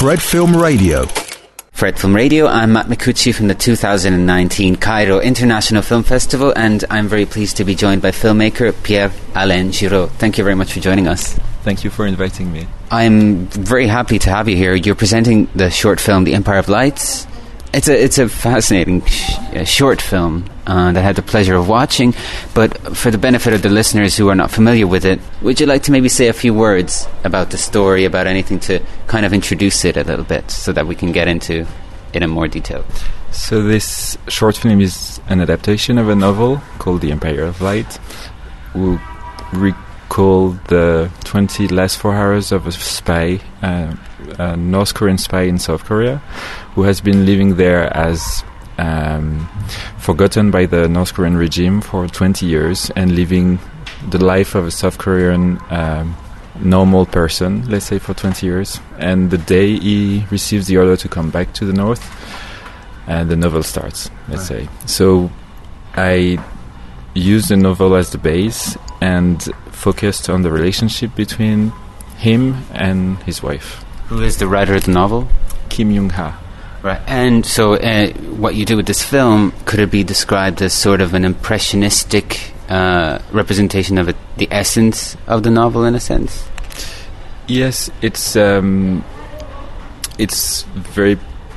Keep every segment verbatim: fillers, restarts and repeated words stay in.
Fred Film Radio. Fred Film Radio, I'm Matt Micucci from the two thousand nineteen Cairo International Film Festival, and I'm very pleased to be joined by filmmaker Pierre-Alain Giraud. Thank you very much for joining us. Thank you for inviting me. I'm very happy to have you here. You're presenting the short film The Empire of Lights. It's a it's a fascinating sh- uh, short film uh, that I had the pleasure of watching, but for the benefit of the listeners who are not familiar with it, would you like to maybe say a few words about the story, about anything to kind of introduce it a little bit so that we can get into it in more detail? So this short film is an adaptation of a novel called The Empire of Light. We'll recall the twenty last four hours of a spy, uh, a North Korean spy in South Korea, who has been living there as um, forgotten by the North Korean regime for twenty years and living the life of a South Korean um, normal person, let's say, for twenty years. And the day he receives the order to come back to the North, and the novel starts, let's right. say. So I used the novel as the base and focused on the relationship between him and his wife. Who is the writer of the novel? Kim Young-ha. Right, and so uh, what you do with this film, could it be described as sort of an impressionistic uh, representation of it, the essence of the novel, in a sense? Yes, it's um, it's very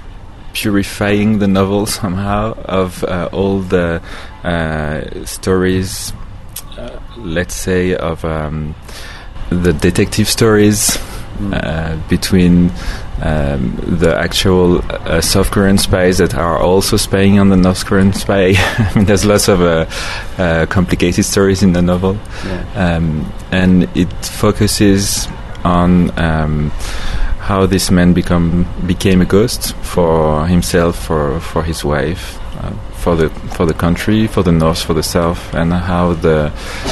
purifying the novel somehow of uh, all the uh, stories, uh, let's say, of um, the detective stories mm. uh, between um, the actual uh, South Korean spies that are also spying on the North Korean spy. I mean, there's lots of uh, uh, complicated stories in the novel, yeah. um, and it focuses on um, how this man become became a ghost for himself, for for his wife, uh, for the for the country, for the North, for the South, and how the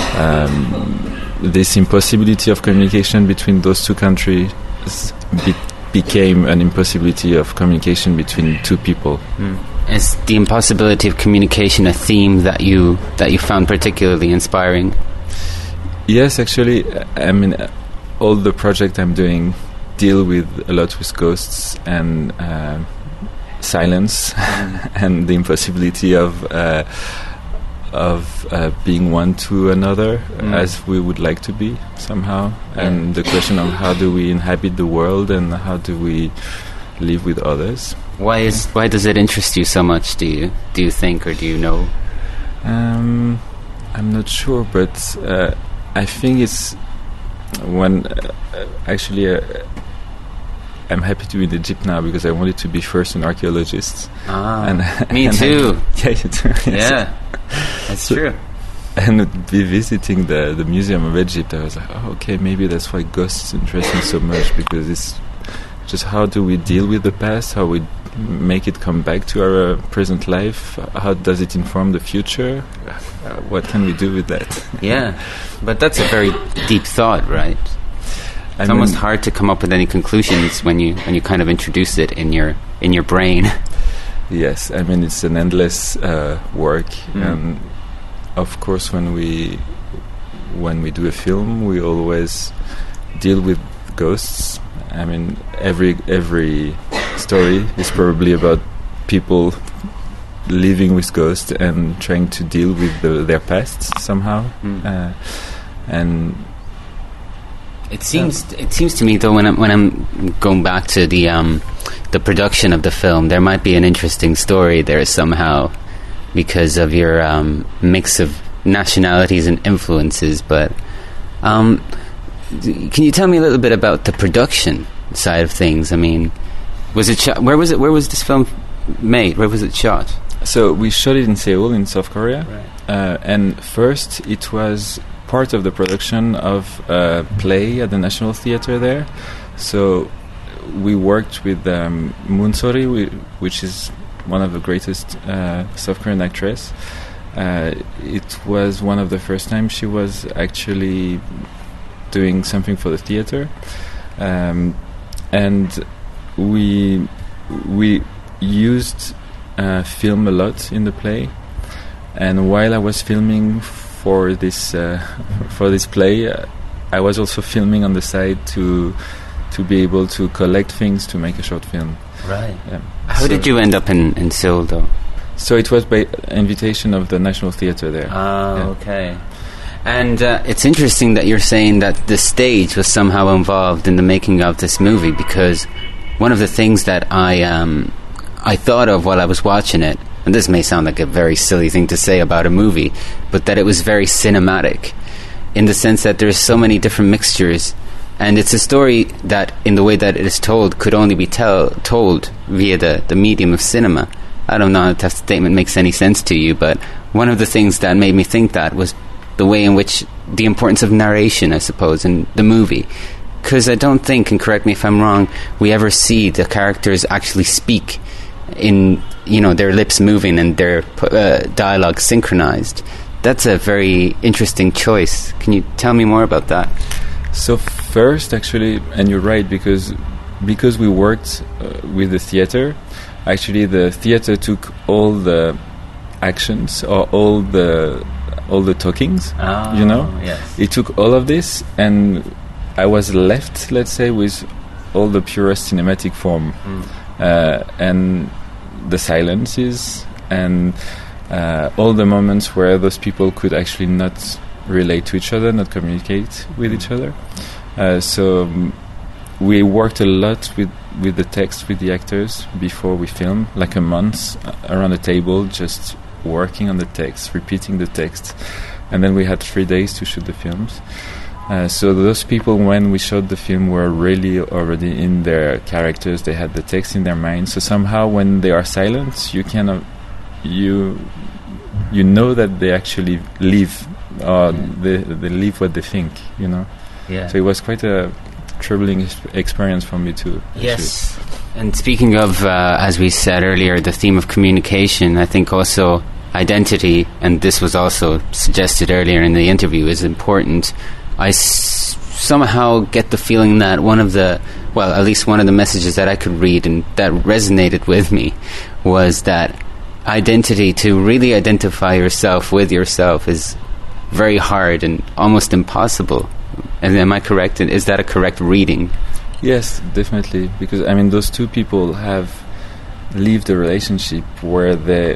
um, this impossibility of communication between those two countries be- became an impossibility of communication between two people. Mm. Is the impossibility of communication a theme that you that you found particularly inspiring? Yes, actually, I mean, all the project I'm doing deal with a lot with ghosts and uh, silence and the impossibility of uh, of uh, being one to another mm. as we would like to be somehow, yeah. and the question of how do we inhabit the world and how do we live with others. Why is why does it interest you so much? Do you do you think, or do you know? Um, I'm not sure, but uh, I think it's when uh, actually. Uh, I'm happy to be in Egypt now because I wanted to be first an archaeologist. Ah, and, me and too. I, yeah, you too. Yes. Yeah, that's so, true. And be visiting the, the Museum of Egypt, I was like, oh, okay, maybe that's why ghosts interest me so much, because it's just how do we deal with the past, how we make it come back to our uh, present life, how does it inform the future, uh, what can we do with that? Yeah, but that's a very deep thought, right? It's I almost mean, hard to come up with any conclusions when you when you kind of introduce it in your in your brain. Yes, I mean it's an endless uh, work, mm. and of course when we when we do a film, we always deal with ghosts. I mean every every story is probably about people living with ghosts and trying to deal with the, their past somehow, mm. uh, and. It seems it seems to me though when I'm when I'm going back to the um, the production of the film, there might be an interesting story there somehow because of your um, mix of nationalities and influences. But um, can you tell me a little bit about the production side of things? I mean, was it shot, where was it? Where was this film made? Where was it shot? So we shot it in Seoul, in South Korea, right. uh, and first it was part of the production of a play at the National Theatre there. So we worked with um, Moon Sori, we, which is one of the greatest uh, South Korean actress. Uh, it was one of the first times she was actually doing something for the theatre, um, and we we used uh, film a lot in the play. And while I was filming for this uh, for this play, uh, I was also filming on the side to to be able to collect things to make a short film. Right. Yeah. How So- did you end up in, in Seoul, though? So it was by invitation of the National Theatre there. Oh, Yeah. okay. And uh, it's interesting that you're saying that the stage was somehow involved in the making of this movie, because one of the things that I um, I thought of while I was watching it, and this may sound like a very silly thing to say about a movie, but that it was very cinematic, in the sense that there's so many different mixtures, and it's a story that, in the way that it is told, could only be tell, told via the, the medium of cinema. I don't know if that statement makes any sense to you, but one of the things that made me think that was the way in which the importance of narration, I suppose, in the movie. Because I don't think, and correct me if I'm wrong, we ever see the characters actually speak in, you know, their lips moving and their uh, dialogue synchronized. That's a very interesting choice. Can you tell me more about that? So first, actually, and you're right, because because we worked uh, with the theater, actually the theater took all the actions or all the all the talkings, Oh, you know. yes. It took all of this, and I was left, let's say, with all the purest cinematic form, Mm. uh, and the silences, and uh, all the moments where those people could actually not relate to each other, not communicate with each other. Uh, so um, we worked a lot with, with the text, with the actors before we filmed, like a month uh, around a table, just working on the text, repeating the text. And then we had three days to shoot the films. Uh, so those people, when we shot the film, were really already in their characters. They had the text in their mind. So somehow, when they are silent, you kind of you you know that they actually live, or Yeah. they they live what they think. You know. Yeah. So it was quite a troubling ex- experience for me too. actually. Yes. And speaking of, uh, as we said earlier, the theme of communication, I think also identity, and this was also suggested earlier in the interview, is important. I s- somehow get the feeling that one of the, well, at least one of the messages that I could read and that resonated with me was that identity, to really identify yourself with yourself, is very hard and almost impossible. And am I correct? Is that a correct reading? Yes, definitely. Because I mean, those two people have lived a relationship where they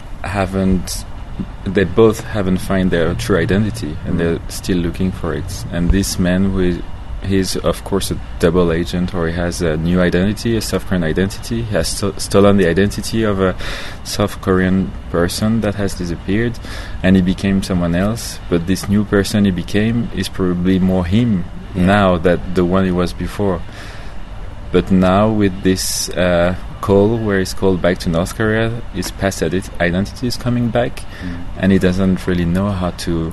haven't, they both haven't found their true identity, and they're still looking for it. And this man, who is, he's of course a double agent, or he has a new identity, a South Korean identity. He has st- stolen the identity of a South Korean person that has disappeared, and he became someone else. But this new person he became is probably more him Yeah. now than the one he was before. But now with this uh, call where he's called back to North Korea, his past adi- identity is coming back, and he doesn't really know how to,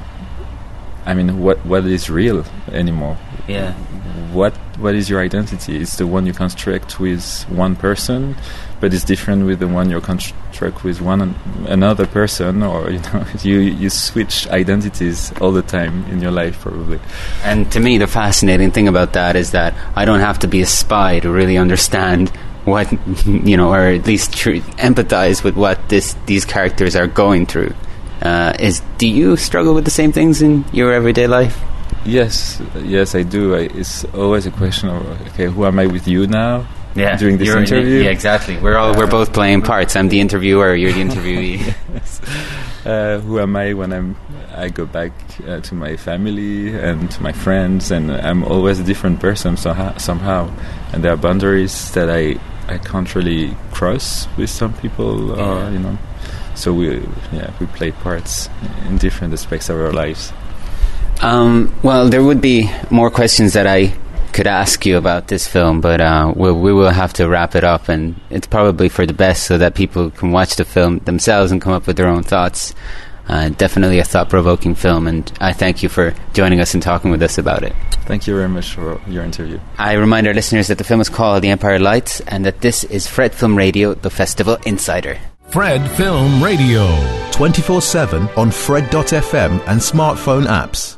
I mean, what what is real anymore. Yeah. What what is your identity? It's the one you construct with one person, but it's different with the one you construct with one an- another person, or you know, you you switch identities all the time in your life, probably. And to me, the fascinating thing about that is that I don't have to be a spy to really understand what, you know, or at least tr- empathize with what this these characters are going through. Uh, is do you struggle with the same things in your everyday life? Yes, yes, I do. I, it's always a question of, okay, who am I with you now? Yeah, During this you're- interview? Yeah, exactly. We're all we're both playing parts. I'm the interviewer. You're the interviewee. Yes. Uh, who am I when I'm I go back uh, to my family and to my friends, and I'm always a different person somehow, somehow. And there are boundaries that I I can't really cross with some people, or Yeah. you know. So we yeah we play parts in different aspects of our lives. Um, well, there would be more questions that I could ask you about this film, but uh, we, we will have to wrap it up, and it's probably for the best so that people can watch the film themselves and come up with their own thoughts. Uh, definitely a thought-provoking film, and I thank you for joining us and talking with us about it. Thank you very much for your interview. I remind our listeners that the film is called The Empire Lights, and that this is Fred Film Radio, the Festival Insider. Fred Film Radio. twenty-four seven on Fred dot f m and smartphone apps.